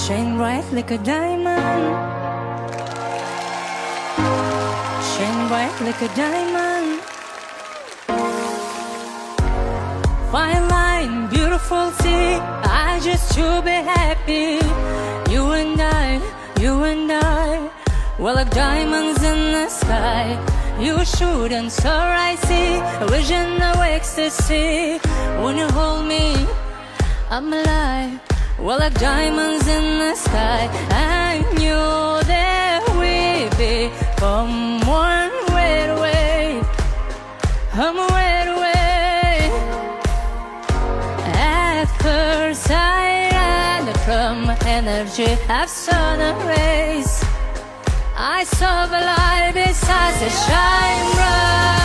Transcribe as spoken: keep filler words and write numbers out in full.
shine bright like a diamond, shine bright like a diamond. Fine line, beautiful sea, I just to be happy. You and I, you and I, we're like diamonds in the sky. You shoot and so I see a vision of ecstasy. When you hold me, I'm alive. We're like diamonds in the sky. I knew that we'd be from one way away, I'm way away. At first I ran from energy of sun rays. I saw the light beside the shine bright.